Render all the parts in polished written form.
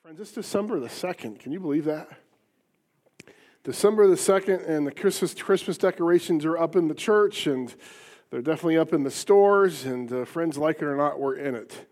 Friends, it's December the 2nd. Can you believe that? December the 2nd, and the Christmas decorations are up in the church, and they're definitely up in the stores, and friends, like it or not, we're in it.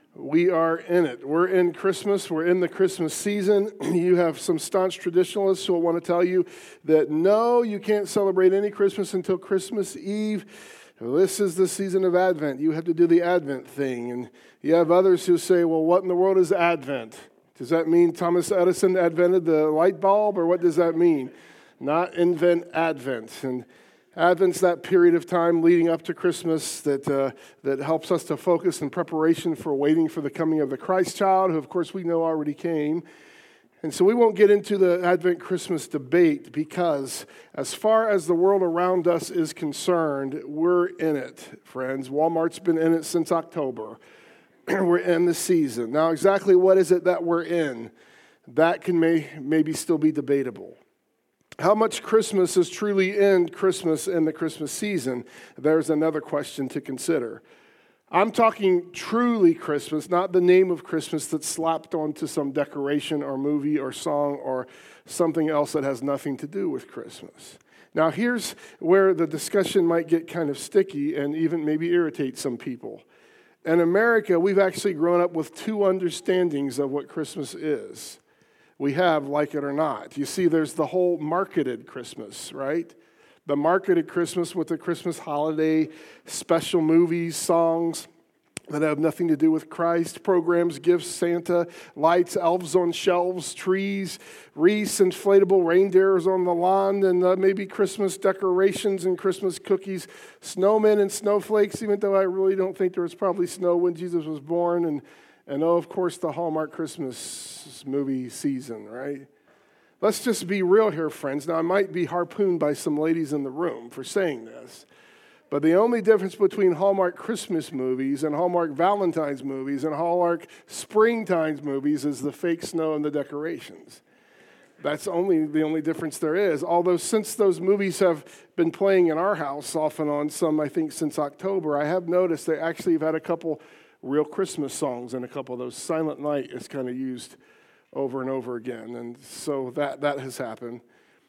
We are in it. We're in Christmas. We're in the Christmas season. You have some staunch traditionalists who will want to tell you that, no, you can't celebrate any Christmas until Christmas Eve. This is the season of Advent. You have to do the Advent thing. And you have others who say, well, what in the world is Advent? Does that mean Thomas Edison invented the light bulb, or what does that mean? Not invent Advent. And Advent's that period of time leading up to Christmas that helps us to focus in preparation for waiting for the coming of the Christ child, who, of course, we know already came. And so we won't get into the Advent Christmas debate because as far as the world around us is concerned, we're in it, friends. Walmart's been in it since October. We're in the season. Now, exactly what is it that we're in? That can maybe still be debatable. How much Christmas is truly in Christmas in the Christmas season? There's another question to consider. I'm talking truly Christmas, not the name of Christmas that's slapped onto some decoration or movie or song or something else that has nothing to do with Christmas. Now, here's where the discussion might get kind of sticky and even maybe irritate some people. In America, we've actually grown up with two understandings of what Christmas is. We have, like it or not. You see, there's the whole marketed Christmas, right? The marketed Christmas with the Christmas holiday, special movies, songs that have nothing to do with Christ, programs, gifts, Santa, lights, elves on shelves, trees, wreaths, inflatable reindeers on the lawn, and maybe Christmas decorations and Christmas cookies, snowmen and snowflakes, even though I really don't think there was probably snow when Jesus was born, and of course, the Hallmark Christmas movie season, right? Let's just be real here, friends. Now, I might be harpooned by some ladies in the room for saying this, but the only difference between Hallmark Christmas movies and Hallmark Valentine's movies and Hallmark Springtime's movies is the fake snow and the decorations. That's the only difference there is. Although since those movies have been playing in our house off and on, some I think since October, I have noticed they actually have had a couple real Christmas songs, and a couple of those. Silent Night is kind of used over and over again, and so that has happened.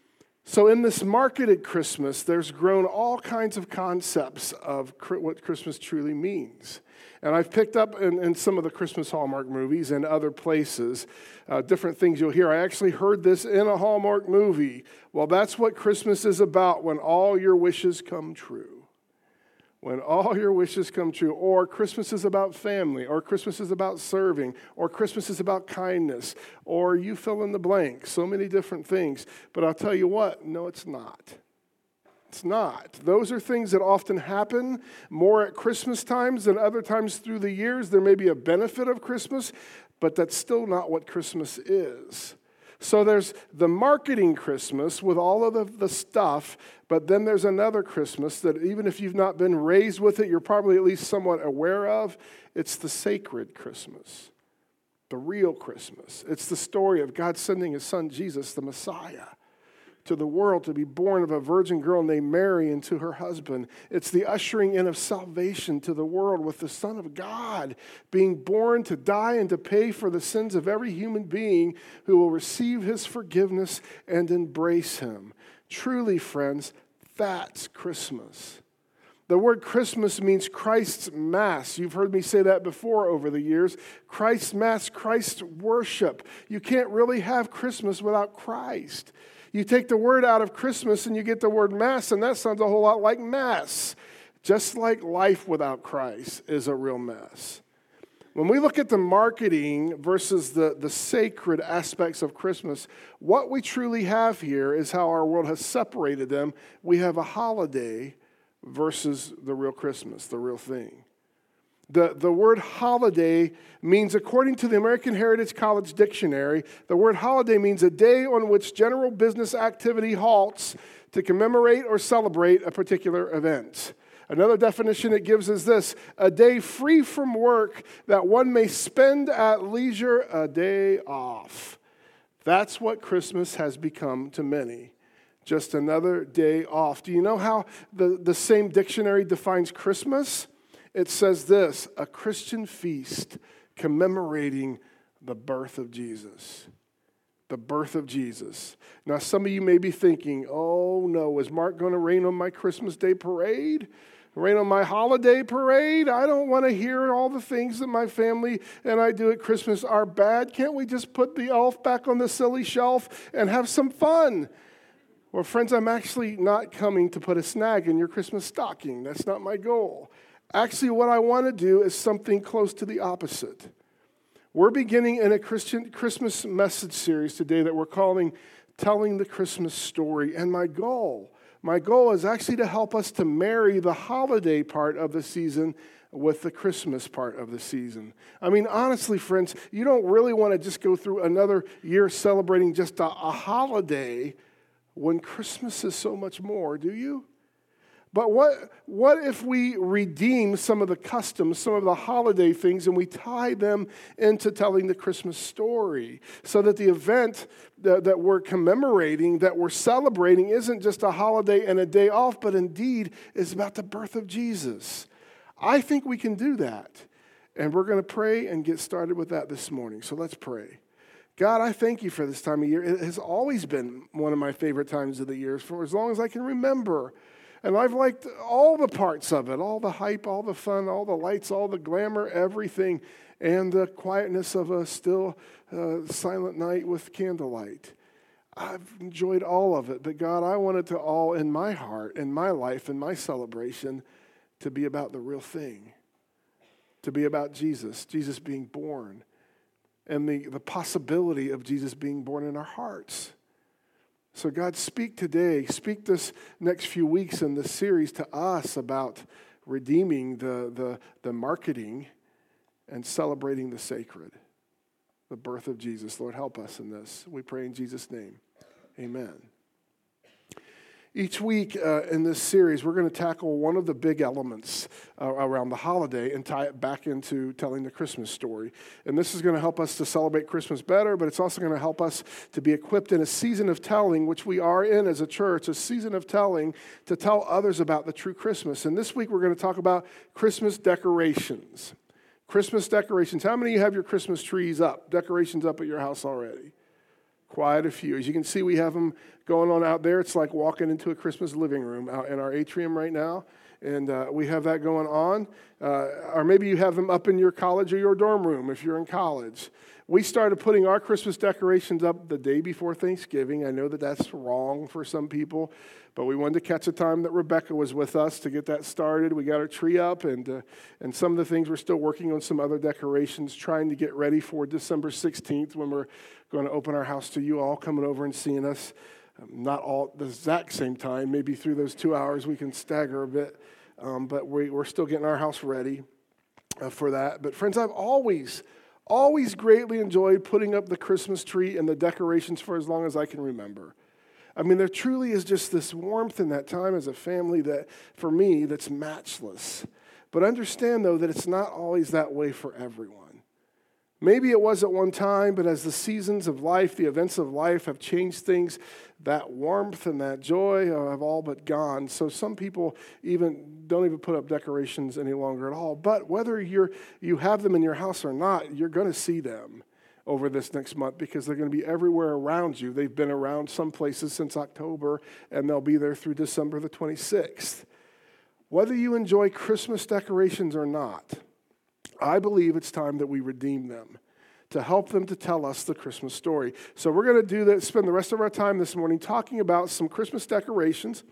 So in this marketed Christmas, there's grown all kinds of concepts of what Christmas truly means. And I've picked up in some of the Christmas Hallmark movies and other places, different things you'll hear. I actually heard this in a Hallmark movie. Well, that's what Christmas is about, when all your wishes come true. When all your wishes come true, or Christmas is about family, or Christmas is about serving, or Christmas is about kindness, or you fill in the blank, so many different things. But I'll tell you what, no, it's not. It's not. Those are things that often happen more at Christmas times than other times through the years. There may be a benefit of Christmas, but that's still not what Christmas is. So there's the marketing Christmas with all of the stuff, but then there's another Christmas that even if you've not been raised with it, you're probably at least somewhat aware of. It's the sacred Christmas, the real Christmas. It's the story of God sending his son Jesus, the Messiah, to the world to be born of a virgin girl named Mary and to her husband. It's the ushering in of salvation to the world with the Son of God being born to die and to pay for the sins of every human being who will receive his forgiveness and embrace him. Truly, friends, that's Christmas. The word Christmas means Christ's Mass. You've heard me say that before over the years. Christ's Mass, Christ's worship. You can't really have Christmas without Christ. You take the word out of Christmas and you get the word Mass, and that sounds a whole lot like Mass. Just like life without Christ is a real mess. When we look at the marketing versus the sacred aspects of Christmas, what we truly have here is how our world has separated them. We have a holiday versus the real Christmas, the real thing. The word holiday means, according to the American Heritage College Dictionary, the word holiday means a day on which general business activity halts to commemorate or celebrate a particular event. Another definition it gives is this: a day free from work that one may spend at leisure, a day off. That's what Christmas has become to many. Just another day off. Do you know how the same dictionary defines Christmas? It says this: a Christian feast commemorating the birth of Jesus. The birth of Jesus. Now, some of you may be thinking, oh no, is Mark going to rain on my Christmas Day parade? Rain on my holiday parade? I don't want to hear all the things that my family and I do at Christmas are bad. Can't we just put the elf back on the silly shelf and have some fun? Well, friends, I'm actually not coming to put a snag in your Christmas stocking. That's not my goal. Actually, what I want to do is something close to the opposite. We're beginning in a Christmas message series today that we're calling Telling the Christmas Story. And my goal is actually to help us to marry the holiday part of the season with the Christmas part of the season. I mean, honestly, friends, you don't really want to just go through another year celebrating just a holiday when Christmas is so much more, do you? But what if we redeem some of the customs, some of the holiday things, and we tie them into telling the Christmas story so that the event that we're commemorating, that we're celebrating, isn't just a holiday and a day off, but indeed is about the birth of Jesus. I think we can do that. And we're going to pray and get started with that this morning. So let's pray. God, I thank you for this time of year. It has always been one of my favorite times of the year for as long as I can remember. And I've liked all the parts of it, all the hype, all the fun, all the lights, all the glamour, everything, and the quietness of a still silent night with candlelight. I've enjoyed all of it, but God, I want it to all in my heart, in my life, in my celebration, to be about the real thing, to be about Jesus being born, and the possibility of Jesus being born in our hearts. So God, speak today, speak this next few weeks in this series to us about redeeming the marketing and celebrating the sacred, the birth of Jesus. Lord, help us in this. We pray in Jesus' name. Amen. Each week in this series, we're going to tackle one of the big elements around the holiday and tie it back into telling the Christmas story. And this is going to help us to celebrate Christmas better, but it's also going to help us to be equipped in a season of telling, which we are in as a church, a season of telling to tell others about the true Christmas. And this week, we're going to talk about Christmas decorations. Christmas decorations. How many of you have your Christmas trees up, decorations up at your house already? Quite a few. As you can see, we have them going on out there. It's like walking into a Christmas living room out in our atrium right now. And we have that going on. Or maybe you have them up in your college or your dorm room if you're in college. We started putting our Christmas decorations up the day before Thanksgiving. I know that that's wrong for some people, but we wanted to catch a time that Rebecca was with us to get that started. We got our tree up, and some of the things we're still working on, some other decorations, trying to get ready for December 16th when we're going to open our house to you all coming over and seeing us. Not all at the exact same time. Maybe through those 2 hours we can stagger a bit, but we're still getting our house ready for that. But friends, I've always greatly enjoyed putting up the Christmas tree and the decorations for as long as I can remember. I mean, there truly is just this warmth in that time as a family that, for me, that's matchless. But understand, though, that it's not always that way for everyone. Maybe it was at one time, but as the seasons of life, the events of life have changed things, that warmth and that joy have all but gone. So some people don't even put up decorations any longer at all. But whether you have them in your house or not, you're going to see them over this next month because they're going to be everywhere around you. They've been around some places since October, and they'll be there through December the 26th. Whether you enjoy Christmas decorations or not, I believe it's time that we redeem them to help them to tell us the Christmas story. So we're going to do that, spend the rest of our time this morning talking about some Christmas decorations.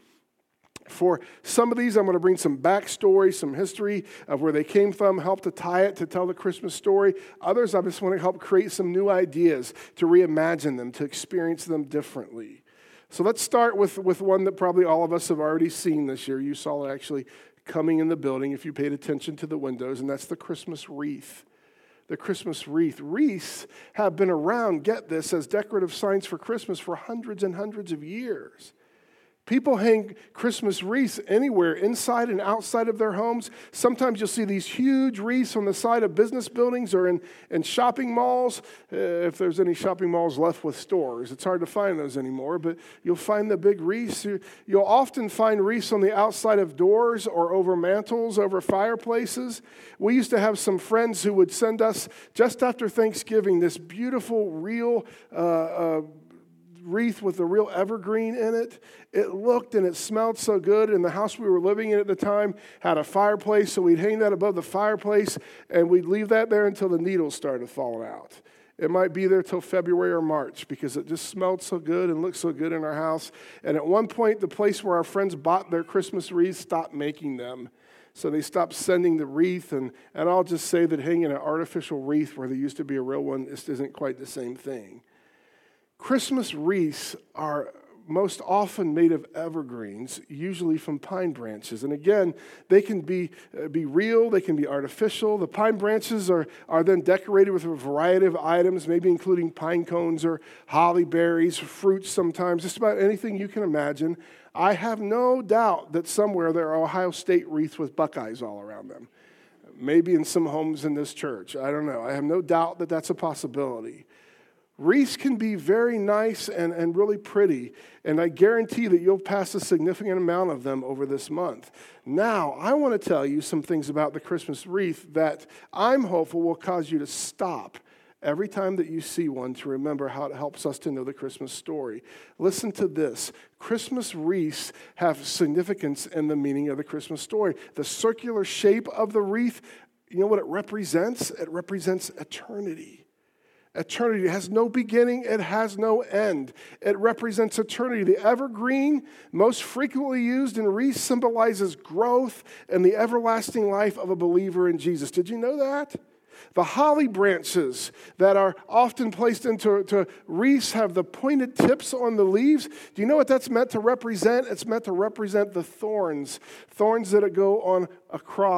For some of these, I'm going to bring some backstory, some history of where they came from, help to tie it to tell the Christmas story. Others, I just want to help create some new ideas, to reimagine them, to experience them differently. So let's start with one that probably all of us have already seen this year. You saw it actually coming in the building if you paid attention to the windows, and that's the Christmas wreath. The Christmas wreath. Wreaths have been around, get this, as decorative signs for Christmas for hundreds and hundreds of years. People hang Christmas wreaths anywhere, inside and outside of their homes. Sometimes you'll see these huge wreaths on the side of business buildings or in shopping malls, if there's any shopping malls left with stores. It's hard to find those anymore, but you'll find the big wreaths. You'll often find wreaths on the outside of doors or over mantles, over fireplaces. We used to have some friends who would send us, just after Thanksgiving, this beautiful, real wreath with a real evergreen in it. It looked and it smelled so good, and the house we were living in at the time had a fireplace, so we'd hang that above the fireplace, and we'd leave that there until the needles started falling out. It might be there till February or March because it just smelled so good and looked so good in our house. And at one point, the place where our friends bought their Christmas wreaths stopped making them. So they stopped sending the wreath, and I'll just say that hanging an artificial wreath where there used to be a real one just isn't quite the same thing. Christmas wreaths are most often made of evergreens, usually from pine branches. And again, they can be real, they can be artificial. The pine branches are then decorated with a variety of items, maybe including pine cones or holly berries, fruits sometimes, just about anything you can imagine. I have no doubt that somewhere there are Ohio State wreaths with Buckeyes all around them. Maybe in some homes in this church. I don't know. I have no doubt that that's a possibility. Wreaths can be very nice and really pretty, and I guarantee that you'll pass a significant amount of them over this month. Now, I want to tell you some things about the Christmas wreath that I'm hopeful will cause you to stop every time that you see one to remember how it helps us to know the Christmas story. Listen to this. Christmas wreaths have significance in the meaning of the Christmas story. The circular shape of the wreath, you know what it represents? It represents eternity. Eternity. It has no beginning. It has no end. It represents eternity. The evergreen, most frequently used in wreaths, symbolizes growth and the everlasting life of a believer in Jesus. Did you know that? The holly branches that are often placed into wreaths have the pointed tips on the leaves. Do you know what that's meant to represent? It's meant to represent the thorns that go on a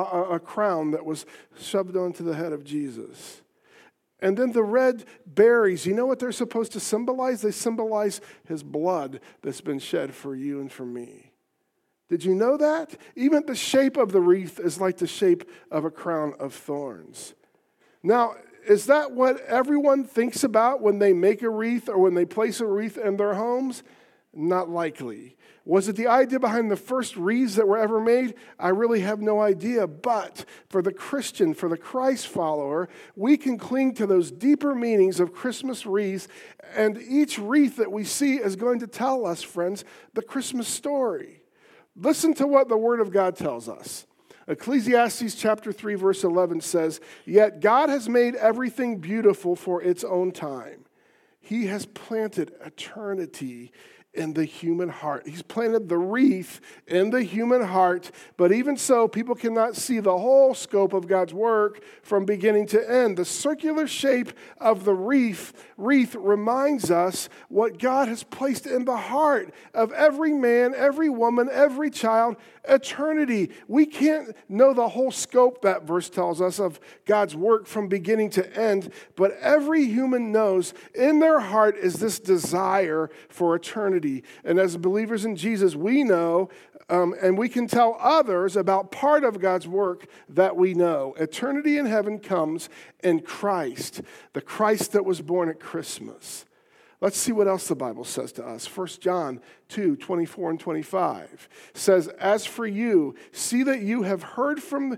crown that was shoved onto the head of Jesus. And then the red berries, you know what they're supposed to symbolize? They symbolize his blood that's been shed for you and for me. Did you know that? Even the shape of the wreath is like the shape of a crown of thorns. Now, is that what everyone thinks about when they make a wreath or when they place a wreath in their homes? Not likely. Was it the idea behind the first wreaths that were ever made? I really have no idea. But for the Christian, for the Christ follower, we can cling to those deeper meanings of Christmas wreaths. And each wreath that we see is going to tell us, friends, the Christmas story. Listen to what the Word of God tells us. Ecclesiastes chapter 3, verse 11 says, "Yet God has made everything beautiful for its own time. He has planted eternity in the human heart." He's planted the wreath in the human heart, but even so, people cannot see the whole scope of God's work from beginning to end. The circular shape of the wreath reminds us what God has placed in the heart of every man, every woman, every child, eternity. We can't know the whole scope, that verse tells us, of God's work from beginning to end, but every human knows in their heart is this desire for eternity. And as believers in Jesus, we know and we can tell others about part of God's work that we know. Eternity in heaven comes in Christ, the Christ that was born at Christmas. Let's see what else the Bible says to us. 1 John 2, 24 and 25 says, "As for you, see that you have heard from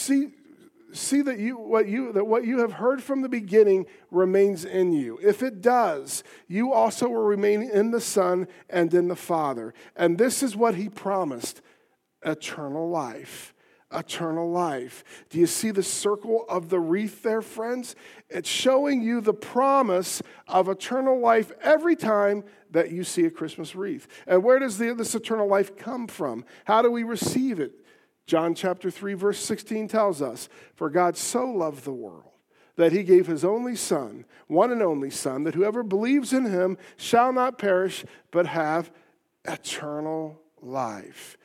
what you have heard from the beginning remains in you. If it does, you also will remain in the Son and in the Father. And this is what he promised, eternal life." Eternal life. Do you see the circle of the wreath there, friends? It's showing you the promise of eternal life every time that you see a Christmas wreath. And where does this eternal life come from? How do we receive it? John chapter 3, verse 16 tells us, "For God so loved the world that he gave his only Son, one and only Son, that whoever believes in him shall not perish, but have eternal life."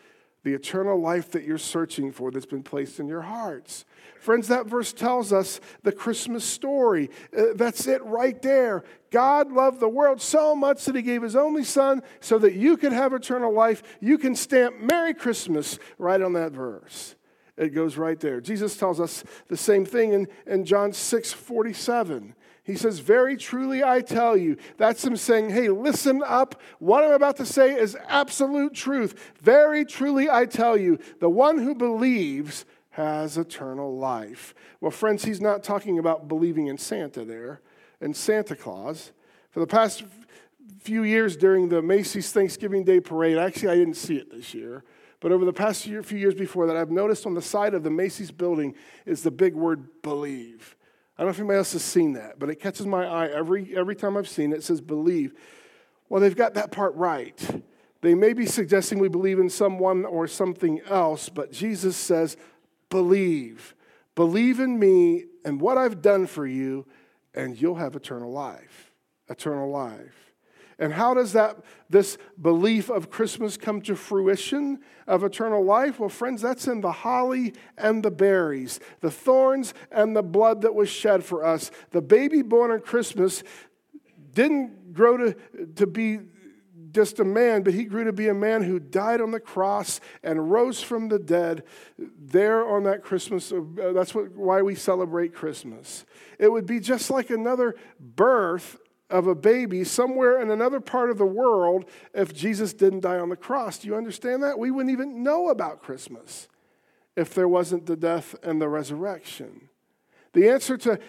the eternal life that you're searching for that's been placed in your hearts. Friends, that verse tells us the Christmas story. That's it right there. God loved the world so much that he gave his only son so that you could have eternal life. You can stamp Merry Christmas right on that verse. It goes right there. Jesus tells us the same thing in John 6:47. He says, very truly I tell you. That's him saying, hey, listen up. What I'm about to say is absolute truth. Very truly I tell you, the one who believes has eternal life. Well, friends, he's not talking about believing in Santa there, in Santa Claus. For the past few years during the Macy's Thanksgiving Day Parade, actually I didn't see it this year, but over the past few years before that, I've noticed on the side of the Macy's building is the big word believe. I don't know if anybody else has seen that, but it catches my eye every time I've seen it. It says believe. Well, they've got that part right. They may be suggesting we believe in someone or something else, but Jesus says believe. Believe in me and what I've done for you, and you'll have eternal life. Eternal life. And how does this belief of Christmas come to fruition of eternal life? Well, friends, that's in the holly and the berries, the thorns and the blood that was shed for us. The baby born on Christmas didn't grow to be just a man, but he grew to be a man who died on the cross and rose from the dead there on that Christmas. That's why we celebrate Christmas. It would be just like another birth of a baby somewhere in another part of the world if Jesus didn't die on the cross. Do you understand that? We wouldn't even know about Christmas if there wasn't the death and the resurrection. The answer to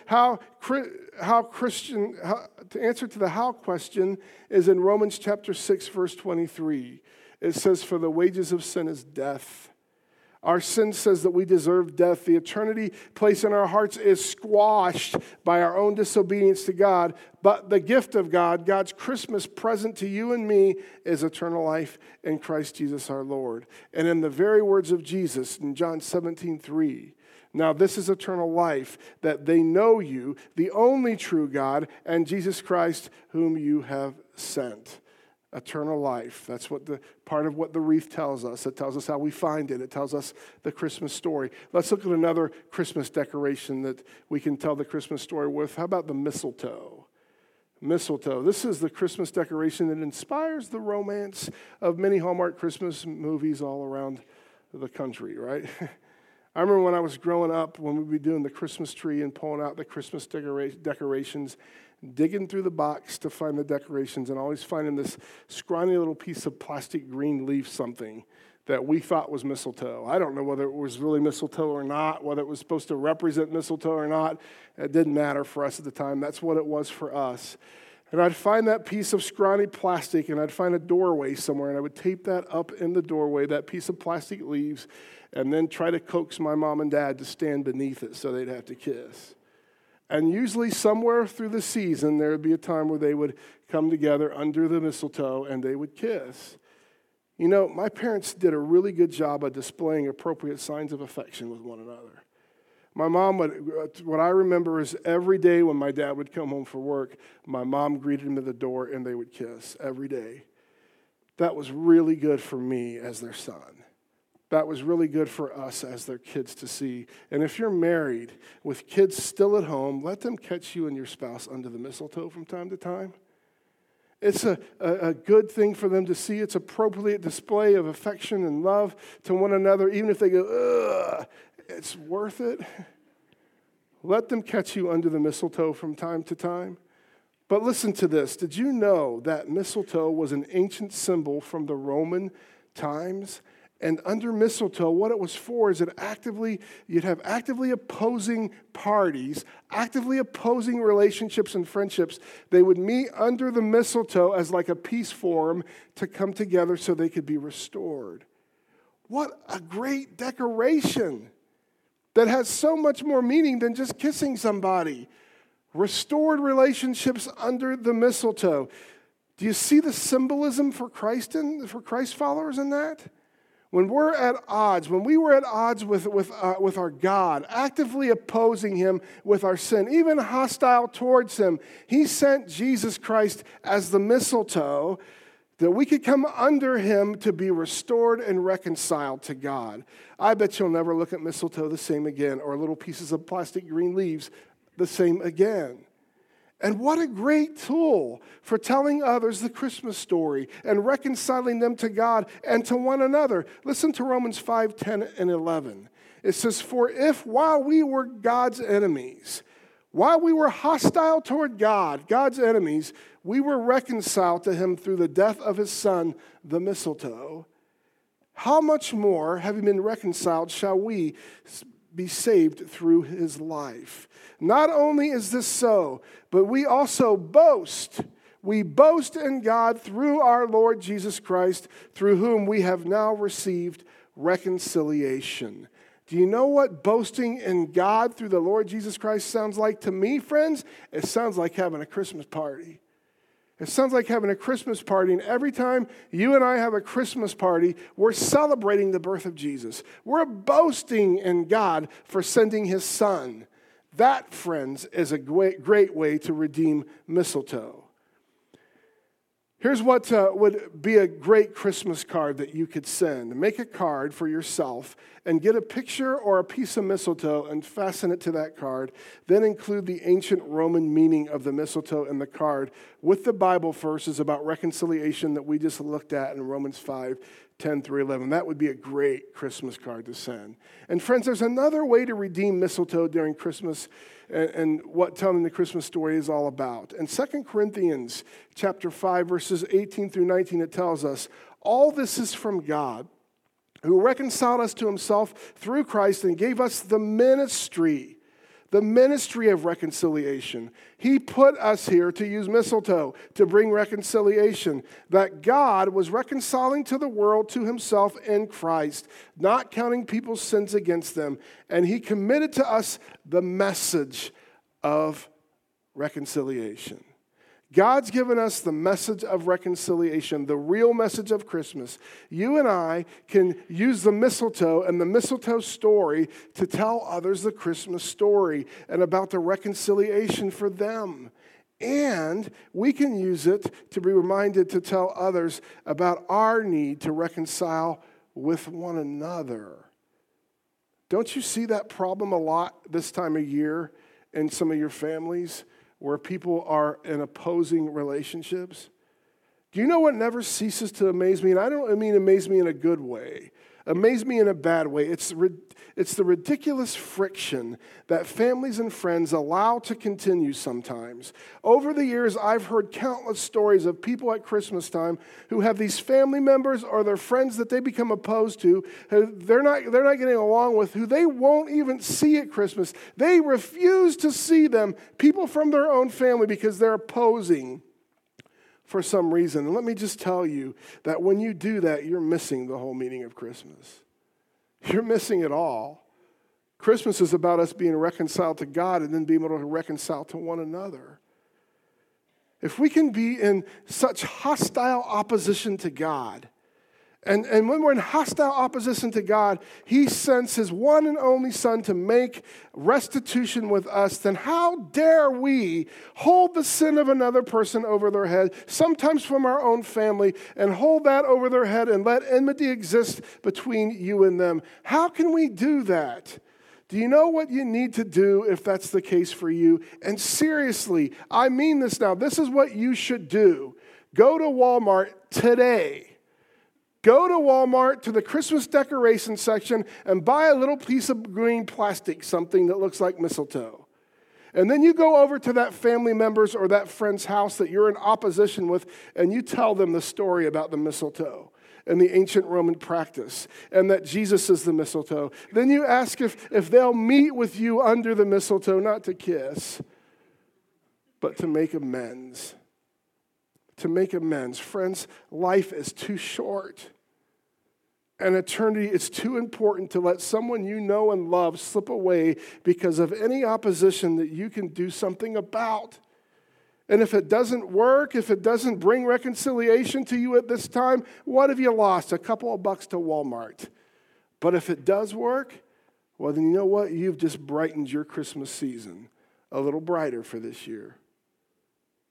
the how question is in Romans chapter 6, verse 23. It says, for the wages of sin is death. Our sin says that we deserve death. The eternity placed in our hearts is squashed by our own disobedience to God. But the gift of God, God's Christmas present to you and me, is eternal life in Christ Jesus our Lord. And in the very words of Jesus in John 17:3, now this is eternal life, that they know you, the only true God, and Jesus Christ, whom you have sent. Eternal life. That's what part of what the wreath tells us. It tells us how we find it. It tells us the Christmas story. Let's look at another Christmas decoration that we can tell the Christmas story with. How about the mistletoe? Mistletoe. This is the Christmas decoration that inspires the romance of many Hallmark Christmas movies all around the country, right? I remember when I was growing up, when we'd be doing the Christmas tree and pulling out the Christmas decorations, digging through the box to find the decorations and always finding this scrawny little piece of plastic green leaf something that we thought was mistletoe. I don't know whether it was really mistletoe or not, whether it was supposed to represent mistletoe or not. It didn't matter for us at the time. That's what it was for us. And I'd find that piece of scrawny plastic, and I'd find a doorway somewhere, and I would tape that up in the doorway, that piece of plastic leaves, and then try to coax my mom and dad to stand beneath it so they'd have to kiss. And usually somewhere through the season, there would be a time where they would come together under the mistletoe and they would kiss. You know, my parents did a really good job of displaying appropriate signs of affection with one another. My mom what I remember is every day when my dad would come home from work, my mom greeted him at the door and they would kiss every day. That was really good for me as their son. That was really good for us as their kids to see. And if you're married with kids still at home, let them catch you and your spouse under the mistletoe from time to time. It's a good thing for them to see. It's appropriate display of affection and love to one another, even if they go, ugh, it's worth it. Let them catch you under the mistletoe from time to time. But listen to this. Did you know that mistletoe was an ancient symbol from the Roman times? And under mistletoe, what it was for is you'd have actively opposing parties, actively opposing relationships and friendships. They would meet under the mistletoe as like a peace forum to come together so they could be restored. What a great decoration that has so much more meaning than just kissing somebody. Restored relationships under the mistletoe. Do you see the symbolism for Christ followers in that? When we were at odds with our God, actively opposing him with our sin, even hostile towards him, he sent Jesus Christ as the mistletoe that we could come under him to be restored and reconciled to God. I bet you'll never look at mistletoe the same again, or little pieces of plastic green leaves the same again. And what a great tool for telling others the Christmas story and reconciling them to God and to one another. Listen to Romans 5, 10, and 11. It says, "For if while we were God's enemies, while we were hostile toward God, God's enemies, we were reconciled to him through the death of his son, the mistletoe, how much more, having been reconciled, shall we be saved through his life? Not only is this so, but we also boast. We boast in God through our Lord Jesus Christ, through whom we have now received reconciliation." Do you know what boasting in God through the Lord Jesus Christ sounds like to me, friends? It sounds like having a Christmas party. It sounds like having a Christmas party, and every time you and I have a Christmas party, we're celebrating the birth of Jesus. We're boasting in God for sending his son. That, friends, is a great way to redeem mistletoe. Here's what would be a great Christmas card that you could send. Make a card for yourself and get a picture or a piece of mistletoe and fasten it to that card. Then include the ancient Roman meaning of the mistletoe in the card with the Bible verses about reconciliation that we just looked at in Romans 5, 10 through 11. That would be a great Christmas card to send. And friends, there's another way to redeem mistletoe during Christmas and what telling the Christmas story is all about. In 2 Corinthians chapter 5, verses 18 through 19, it tells us, "All this is from God, who reconciled us to himself through Christ and gave us the ministry of reconciliation. He put us here to use mistletoe to bring reconciliation, that God was reconciling to the world to himself in Christ, not counting people's sins against them. And he committed to us the message of reconciliation." God's given us the message of reconciliation, the real message of Christmas. You and I can use the mistletoe and the mistletoe story to tell others the Christmas story and about the reconciliation for them. And we can use it to be reminded to tell others about our need to reconcile with one another. Don't you see that problem a lot this time of year in some of your families, where people are in opposing relationships? Do you know what never ceases to amaze me? And I don't mean amaze me in a good way. Amaze me in a bad way. It's the ridiculous friction that families and friends allow to continue sometimes. Over the years, I've heard countless stories of people at Christmas time who have these family members or their friends that they become opposed to, who they're not getting along with, who they won't even see at Christmas. They refuse to see them, people from their own family, because they're opposing for some reason. And let me just tell you that when you do that, you're missing the whole meaning of Christmas. You're missing it all. Christmas is about us being reconciled to God and then being able to reconcile to one another. If we can be in such hostile opposition to God, and when we're in hostile opposition to God, he sends his one and only son to make restitution with us, then how dare we hold the sin of another person over their head, sometimes from our own family, and hold that over their head and let enmity exist between you and them? How can we do that? Do you know what you need to do if that's the case for you? And seriously, I mean this now. This is what you should do. Go to Walmart today. Go to Walmart to the Christmas decoration section and buy a little piece of green plastic, something that looks like mistletoe. And then you go over to that family member's or that friend's house that you're in opposition with, and you tell them the story about the mistletoe and the ancient Roman practice, and that Jesus is the mistletoe. Then you ask if they'll meet with you under the mistletoe, not to kiss, but to make amends. To make amends. Friends, life is too short. And eternity is too important to let someone you know and love slip away because of any opposition that you can do something about. And if it doesn't work, if it doesn't bring reconciliation to you at this time, what have you lost? A couple of bucks to Walmart. But if it does work, well, then you know what? You've just brightened your Christmas season a little brighter for this year.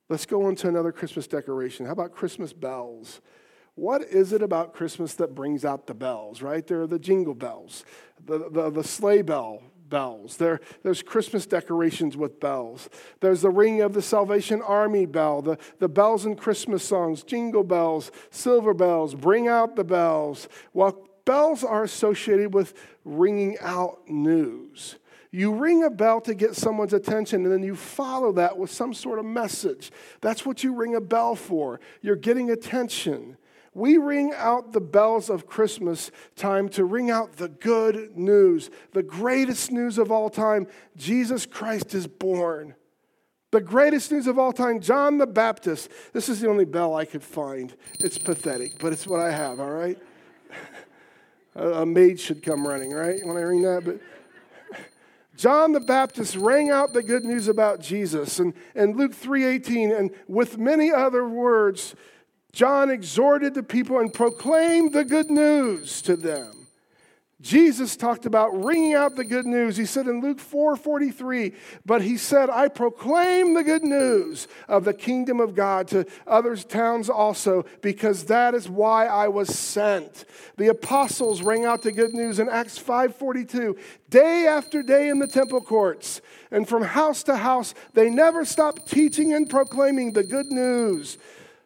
Let's go on to another Christmas decoration. How about Christmas bells? What is it about Christmas that brings out the bells, right? There are the jingle bells, the sleigh bells. There's Christmas decorations with bells. There's the ringing of the Salvation Army bell, the bells in Christmas songs, jingle bells, silver bells, bring out the bells. Well, bells are associated with ringing out news. You ring a bell to get someone's attention, and then you follow that with some sort of message. That's what you ring a bell for. You're getting attention. We ring out the bells of Christmas time to ring out the good news, the greatest news of all time. Jesus Christ is born. The greatest news of all time, John the Baptist. This is the only bell I could find. It's pathetic, but it's what I have, all right? A maid should come running, right, when I ring that, but John the Baptist rang out the good news about Jesus. And Luke 3:18, and with many other words, John exhorted the people and proclaimed the good news to them. Jesus talked about ringing out the good news. He said in Luke 4:43, but he said, I proclaim the good news of the kingdom of God to other towns also, because that is why I was sent. The apostles rang out the good news in Acts 5:42, day after day in the temple courts. And from house to house, they never stopped teaching and proclaiming the good news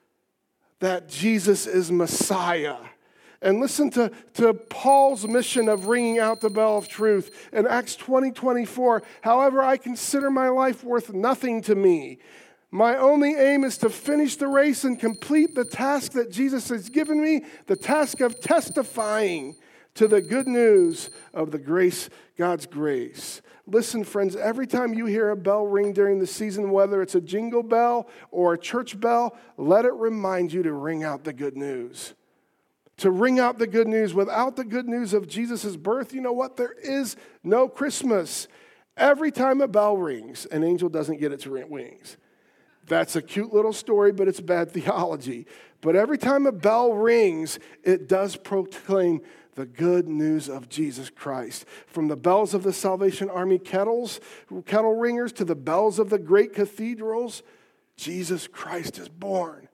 that Jesus is Messiah. And listen to Paul's mission of ringing out the bell of truth. In Acts 20:24, however, I consider my life worth nothing to me. My only aim is to finish the race and complete the task that Jesus has given me, the task of testifying to the good news of the grace, God's grace. Listen, friends, every time you hear a bell ring during the season, whether it's a jingle bell or a church bell, let it remind you to ring out the good news. To ring out the good news. Without the good news of Jesus' birth, you know what? There is no Christmas. Every time a bell rings, an angel doesn't get its wings. That's a cute little story, but it's bad theology. But every time a bell rings, it does proclaim the good news of Jesus Christ. From the bells of the Salvation Army kettle ringers to the bells of the great cathedrals, Jesus Christ is born.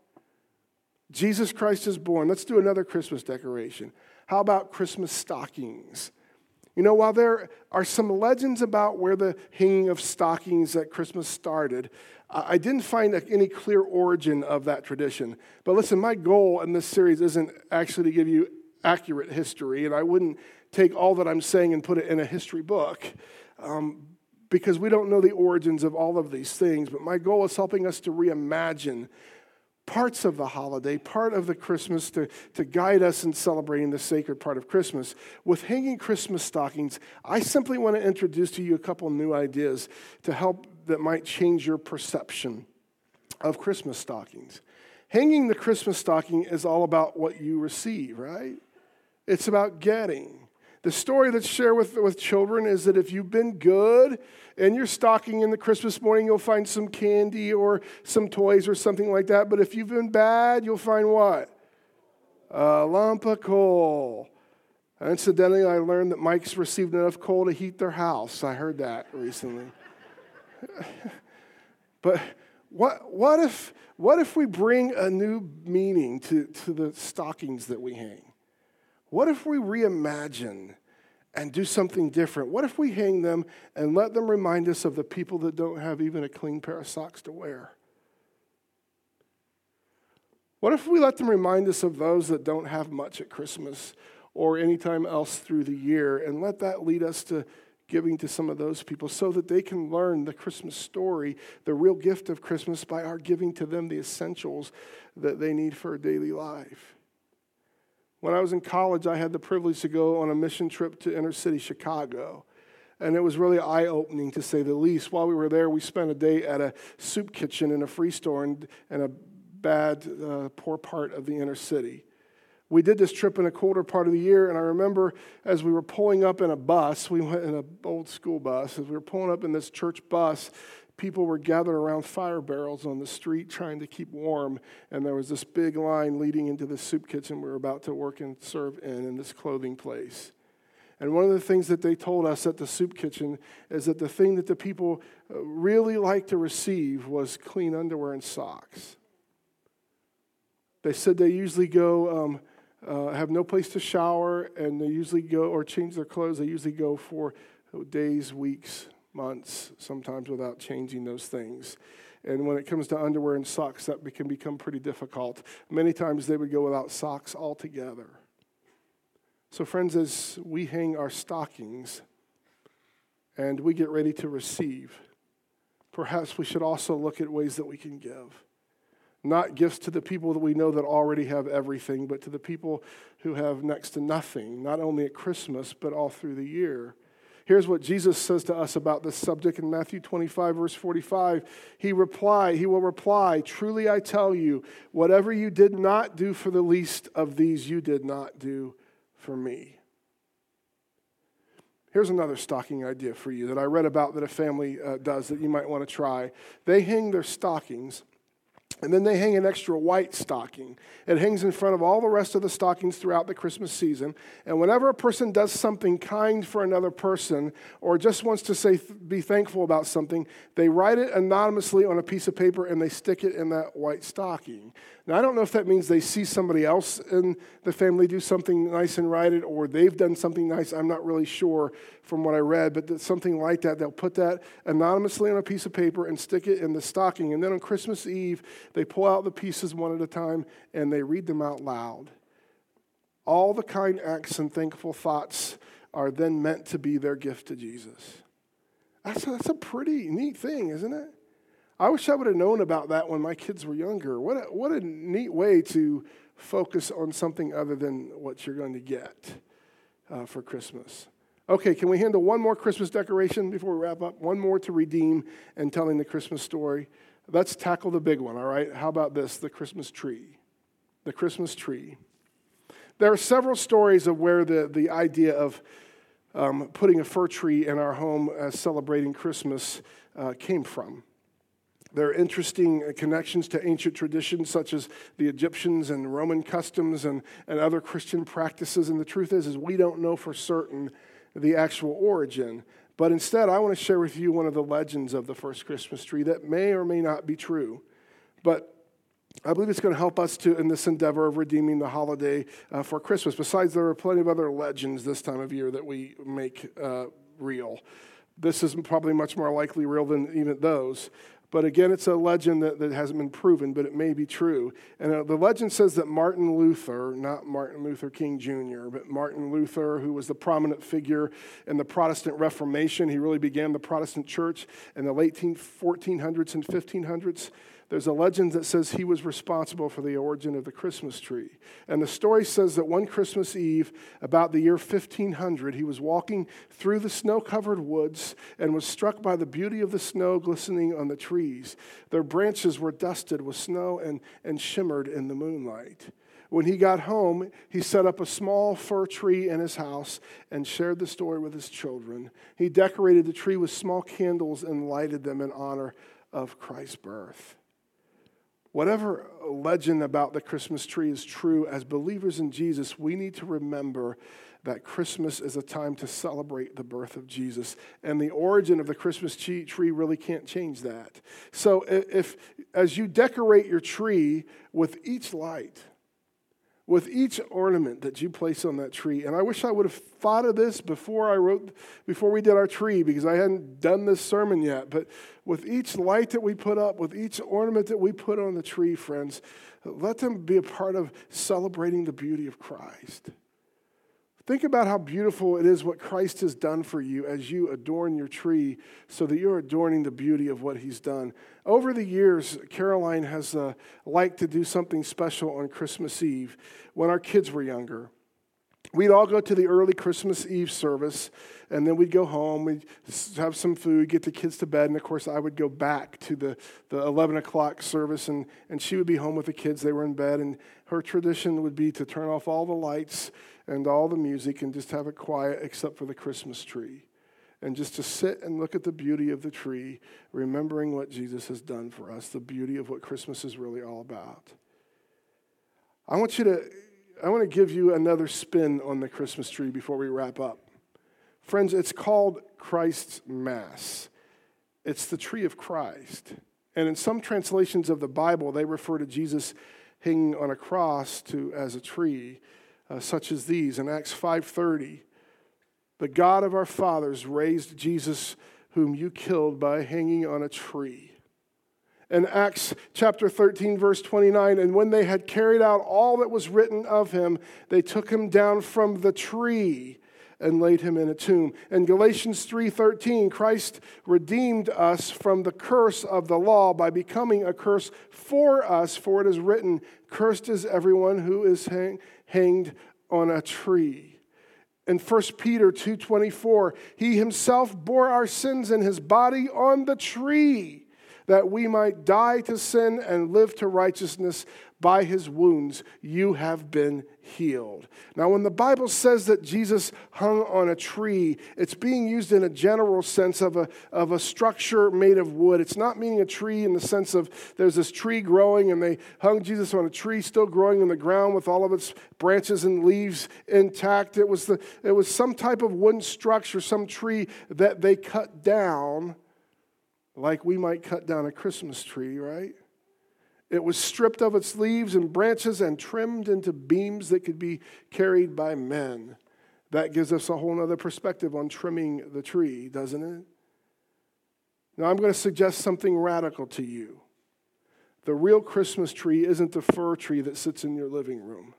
Jesus Christ is born. Let's do another Christmas decoration. How about Christmas stockings? You know, while there are some legends about where the hanging of stockings at Christmas started, I didn't find any clear origin of that tradition. But listen, my goal in this series isn't actually to give you accurate history, and I wouldn't take all that I'm saying and put it in a history book, because we don't know the origins of all of these things. But my goal is helping us to reimagine parts of the holiday, part of the Christmas, to guide us in celebrating the sacred part of Christmas. With hanging Christmas stockings, I simply want to introduce to you a couple new ideas to help that might change your perception of Christmas stockings. Hanging the Christmas stocking is all about what you receive, right? It's about getting. The story that's shared with children is that if you've been good in your stocking in the Christmas morning, you'll find some candy or some toys or something like that. But if you've been bad, you'll find what? A lump of coal. Incidentally, I learned that Mike's received enough coal to heat their house. I heard that recently. But what if we bring a new meaning to the stockings that we hang? What if we reimagine and do something different? What if we hang them and let them remind us of the people that don't have even a clean pair of socks to wear? What if we let them remind us of those that don't have much at Christmas or any time else through the year, and let that lead us to giving to some of those people so that they can learn the Christmas story, the real gift of Christmas, by our giving to them the essentials that they need for a daily life? When I was in college, I had the privilege to go on a mission trip to inner city Chicago. And it was really eye-opening, to say the least. While we were there, we spent a day at a soup kitchen in a free store in a bad, poor part of the inner city. We did this trip in a colder part of the year, and I remember as we were pulling up in a bus, we went in an old school bus, as we were pulling up in this church bus, people were gathered around fire barrels on the street trying to keep warm, and there was this big line leading into the soup kitchen we were about to work and serve in this clothing place. And one of the things that they told us at the soup kitchen is that the thing that the people really liked to receive was clean underwear and socks. They said they usually go, have no place to shower, and they usually go or change their clothes. They usually go for days, weeks, months, sometimes without changing those things. And when it comes to underwear and socks, that can become pretty difficult. Many times they would go without socks altogether. So friends, as we hang our stockings and we get ready to receive, perhaps we should also look at ways that we can give. Not gifts to the people that we know that already have everything, but to the people who have next to nothing, not only at Christmas, but all through the year. Here's what Jesus says to us about this subject in Matthew 25, verse 45. He will reply, "Truly I tell you, whatever you did not do for the least of these, you did not do for me." Here's another stocking idea for you that I read about that a family does that you might want to try. They hang their stockings, and then they hang an extra white stocking. It hangs in front of all the rest of the stockings throughout the Christmas season. And whenever a person does something kind for another person or just wants to be thankful about something, they write it anonymously on a piece of paper and they stick it in that white stocking. Now, I don't know if that means they see somebody else in the family do something nice and write it, or they've done something nice. I'm not really sure from what I read, but something like that. They'll put that anonymously on a piece of paper and stick it in the stocking. And then on Christmas Eve, they pull out the pieces one at a time and they read them out loud. All the kind acts and thankful thoughts are then meant to be their gift to Jesus. That's a pretty neat thing, isn't it? I wish I would have known about that when my kids were younger. What a neat way to focus on something other than what you're going to get for Christmas. Okay, can we handle one more Christmas decoration before we wrap up? One more to redeem and telling the Christmas story. Let's tackle the big one, all right? How about this, the Christmas tree? The Christmas tree. There are several stories of where the idea of putting a fir tree in our home as celebrating Christmas came from. There are interesting connections to ancient traditions such as the Egyptians and Roman customs and other Christian practices. And the truth is we don't know for certain the actual origin. But instead, I want to share with you one of the legends of the first Christmas tree that may or may not be true. But I believe it's going to help us in this endeavor of redeeming the holiday for Christmas. Besides, there are plenty of other legends this time of year that we make real. This is probably much more likely real than even those. But again, it's a legend that hasn't been proven, but it may be true. And the legend says that Martin Luther, not Martin Luther King Jr., but Martin Luther, who was the prominent figure in the Protestant Reformation, he really began the Protestant church in the late 1400s and 1500s. There's a legend that says he was responsible for the origin of the Christmas tree. And the story says that one Christmas Eve, about the year 1500, he was walking through the snow-covered woods and was struck by the beauty of the snow glistening on the trees. Their branches were dusted with snow and shimmered in the moonlight. When he got home, he set up a small fir tree in his house and shared the story with his children. He decorated the tree with small candles and lighted them in honor of Christ's birth. Whatever legend about the Christmas tree is true, as believers in Jesus, we need to remember that Christmas is a time to celebrate the birth of Jesus. And the origin of the Christmas tree really can't change that. So as you decorate your tree with each light, with each ornament that you place on that tree, and I wish I would have thought of this before we did our tree, because I hadn't done this sermon yet, but with each light that we put up, with each ornament that we put on the tree, friends, let them be a part of celebrating the beauty of Christ. Think about how beautiful it is what Christ has done for you as you adorn your tree so that you're adorning the beauty of what he's done. Over the years, Caroline has liked to do something special on Christmas Eve when our kids were younger. We'd all go to the early Christmas Eve service, and then we'd go home, we'd have some food, get the kids to bed, and of course I would go back to the 11 o'clock service, and she would be home with the kids. They were in bed, and her tradition would be to turn off all the lights and all the music and just have it quiet except for the Christmas tree. And just to sit and look at the beauty of the tree, remembering what Jesus has done for us, the beauty of what Christmas is really all about. I want to give you another spin on the Christmas tree before we wrap up. Friends, it's called Christ's Mass. It's the tree of Christ. And in some translations of the Bible, they refer to Jesus hanging on a cross as a tree, such as these. In Acts 5:30, the God of our fathers raised Jesus, whom you killed by hanging on a tree. In Acts chapter 13, verse 29, and when they had carried out all that was written of him, they took him down from the tree and laid him in a tomb. In Galatians 3:13, Christ redeemed us from the curse of the law by becoming a curse for us, for it is written, cursed is everyone who is hanged on a tree. In 1 Peter 2:24, he himself bore our sins in his body on the tree, that we might die to sin and live to righteousness. By his wounds you have been healed. Now, when the Bible says that Jesus hung on a tree, it's being used in a general sense of a structure made of wood. It's not meaning a tree in the sense of there's this tree growing and they hung Jesus on a tree still growing in the ground with all of its branches and leaves intact. It was some type of wooden structure, some tree that they cut down, like we might cut down a Christmas tree, right? It was stripped of its leaves and branches and trimmed into beams that could be carried by men. That gives us a whole other perspective on trimming the tree, doesn't it? Now, I'm going to suggest something radical to you. The real Christmas tree isn't the fir tree that sits in your living room.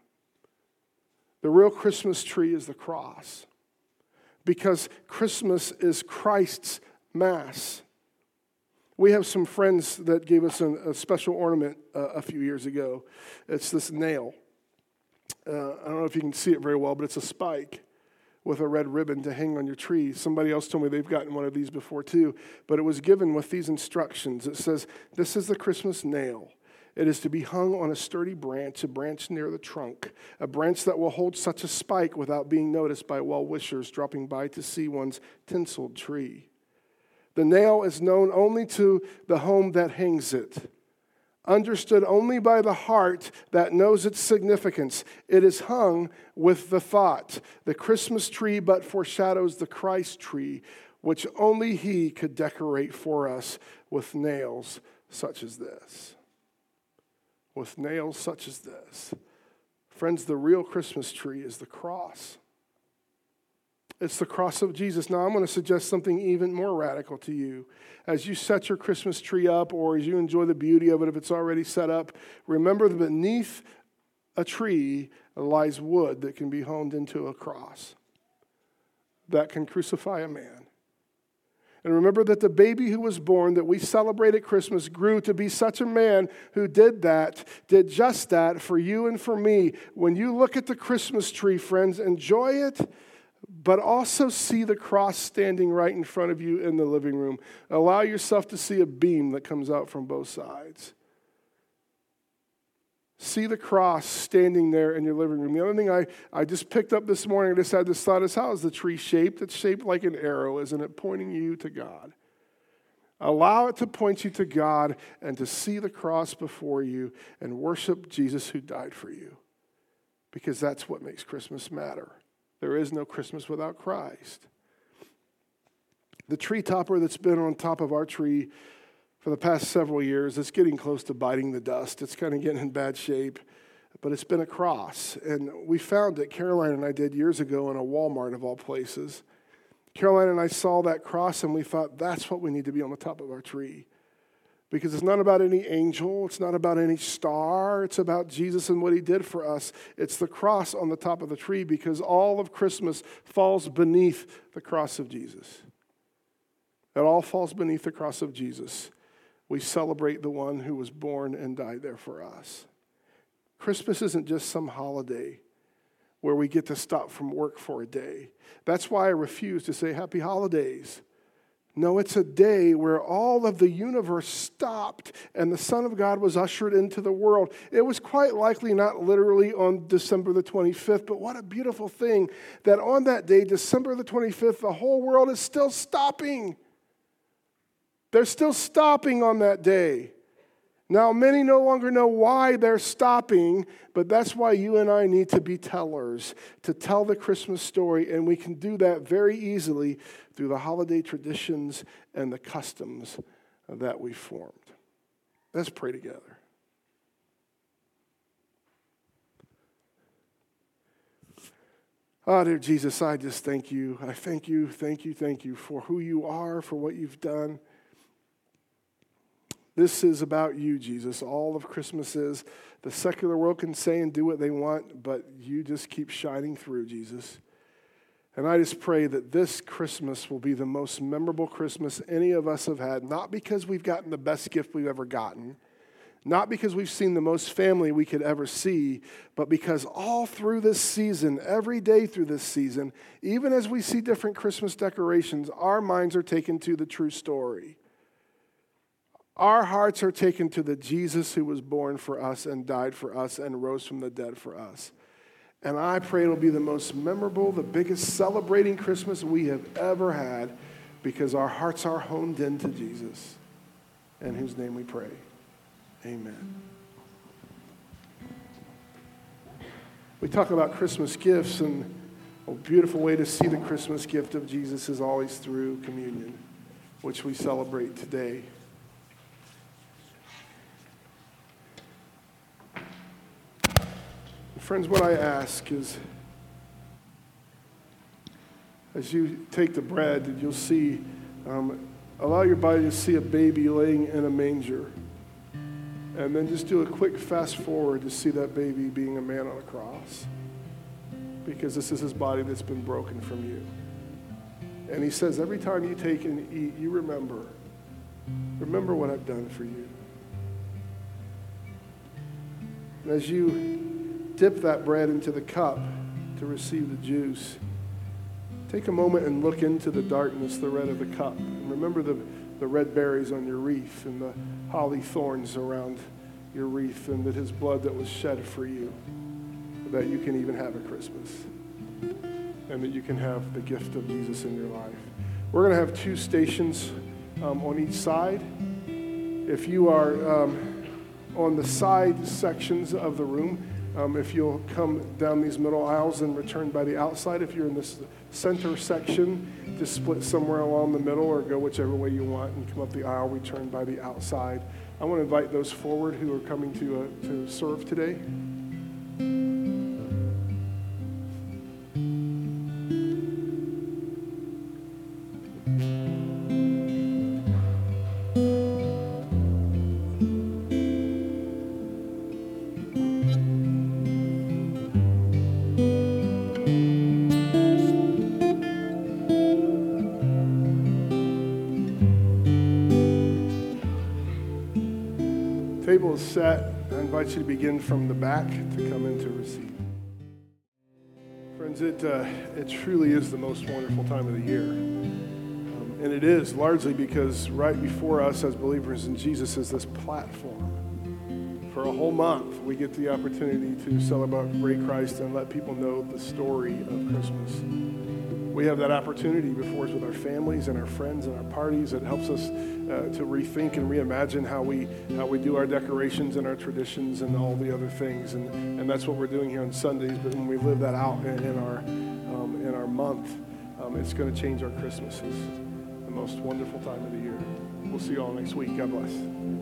The real Christmas tree is the cross, because Christmas is Christ's Mass. We have some friends that gave us a special ornament a few years ago. It's this nail. I don't know if you can see it very well, but it's a spike with a red ribbon to hang on your tree. Somebody else told me they've gotten one of these before too, but it was given with these instructions. It says, this is the Christmas nail. It is to be hung on a sturdy branch, a branch near the trunk, a branch that will hold such a spike without being noticed by well-wishers dropping by to see one's tinseled tree. The nail is known only to the home that hangs it, understood only by the heart that knows its significance. It is hung with the thought, the Christmas tree but foreshadows the Christ tree, which only he could decorate for us with nails such as this. With nails such as this. Friends, the real Christmas tree is the cross. It's the cross of Jesus. Now, I'm going to suggest something even more radical to you. As you set your Christmas tree up, or as you enjoy the beauty of it if it's already set up, remember that beneath a tree lies wood that can be honed into a cross that can crucify a man. And remember that the baby who was born that we celebrate at Christmas grew to be such a man who did just that for you and for me. When you look at the Christmas tree, friends, enjoy it, but also see the cross standing right in front of you in the living room. Allow yourself to see a beam that comes out from both sides. See the cross standing there in your living room. The other thing I just picked up this morning, I just had this thought, is how is the tree shaped? It's shaped like an arrow, isn't it? Pointing you to God. Allow it to point you to God and to see the cross before you and worship Jesus who died for you. Because that's what makes Christmas matter. There is no Christmas without Christ. The tree topper that's been on top of our tree for the past several years, it's getting close to biting the dust. It's kind of getting in bad shape, but it's been a cross. And we found it, Caroline and I did years ago in a Walmart of all places. Caroline and I saw that cross and we thought, that's what we need to be on the top of our tree. Because it's not about any angel, it's not about any star, it's about Jesus and what he did for us. It's the cross on the top of the tree because all of Christmas falls beneath the cross of Jesus. It all falls beneath the cross of Jesus. We celebrate the one who was born and died there for us. Christmas isn't just some holiday where we get to stop from work for a day. That's why I refuse to say happy holidays. No, it's a day where all of the universe stopped and the Son of God was ushered into the world. It was quite likely not literally on December the 25th, but what a beautiful thing that on that day, December the 25th, the whole world is still stopping. They're still stopping on that day. Now, many no longer know why they're stopping, but that's why you and I need to be tellers, to tell the Christmas story, and we can do that very easily through the holiday traditions and the customs that we formed. Let's pray together. Oh, dear Jesus, I just thank you. I thank you for who you are, for what you've done. This is about you, Jesus. All of Christmas is. The secular world can say and do what they want, but you just keep shining through, Jesus. And I just pray that this Christmas will be the most memorable Christmas any of us have had, not because we've gotten the best gift we've ever gotten, not because we've seen the most family we could ever see, but because all through this season, every day through this season, even as we see different Christmas decorations, our minds are taken to the true story. Our hearts are taken to the Jesus who was born for us and died for us and rose from the dead for us. And I pray it'll be the most memorable, the biggest celebrating Christmas we have ever had because our hearts are honed into Jesus, in whose name we pray. Amen. We talk about Christmas gifts, and a beautiful way to see the Christmas gift of Jesus is always through communion, which we celebrate today. Friends, what I ask is, as you take the bread, you'll see, allow your body to see a baby laying in a manger. And then just do a quick fast forward to see that baby being a man on a cross. Because this is his body that's been broken from you. And he says, every time you take and eat, you remember what I've done for you. And as you dip that bread into the cup to receive the juice, take a moment and look into the darkness, the red of the cup. And remember the red berries on your wreath and the holly thorns around your wreath, and that his blood that was shed for you, that you can even have a Christmas and that you can have the gift of Jesus in your life. We're going to have 2 stations on each side. If you are on the side sections of the room, if you'll come down these middle aisles and return by the outside. If you're in this center section, just split somewhere along the middle or go whichever way you want and come up the aisle, return by the outside. I want to invite those forward who are coming to serve today. Table is set. I invite you to begin from the back to come in to receive. Friends, it truly is the most wonderful time of the year. And it is largely because right before us as believers in Jesus is this platform. For a whole month, we get the opportunity to celebrate Christ and let people know the story of Christmas. We have that opportunity before us with our families and our friends and our parties. It helps us to rethink and reimagine how we do our decorations and our traditions and all the other things. And that's what we're doing here on Sundays. But when we live that out in our month, it's going to change our Christmases. The most wonderful time of the year. We'll see you all next week. God bless.